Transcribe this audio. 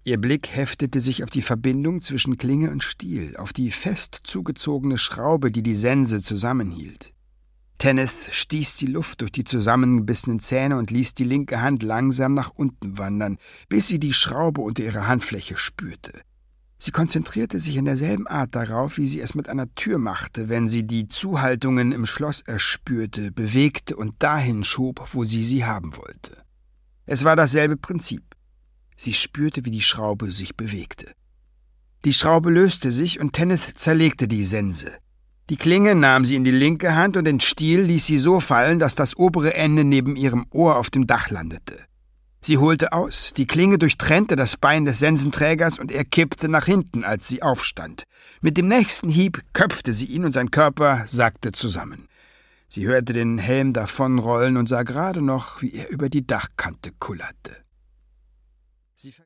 Ihr Blick heftete sich auf die Verbindung zwischen Klinge und Stiel, auf die fest zugezogene Schraube, die die Sense zusammenhielt. Tenneth stieß die Luft durch die zusammengebissenen Zähne und ließ die linke Hand langsam nach unten wandern, bis sie die Schraube unter ihrer Handfläche spürte. Sie konzentrierte sich in derselben Art darauf, wie sie es mit einer Tür machte, wenn sie die Zuhaltungen im Schloss erspürte, bewegte und dahin schob, wo sie haben wollte. Es war dasselbe Prinzip. Sie spürte, wie die Schraube sich bewegte. Die Schraube löste sich und Tenneth zerlegte die Sense. Die Klinge nahm sie in die linke Hand und den Stiel ließ sie so fallen, dass das obere Ende neben ihrem Ohr auf dem Dach landete. Sie holte aus, die Klinge durchtrennte das Bein des Sensenträgers und er kippte nach hinten, als sie aufstand. Mit dem nächsten Hieb köpfte sie ihn und sein Körper sackte zusammen. Sie hörte den Helm davonrollen und sah gerade noch, wie er über die Dachkante kullerte.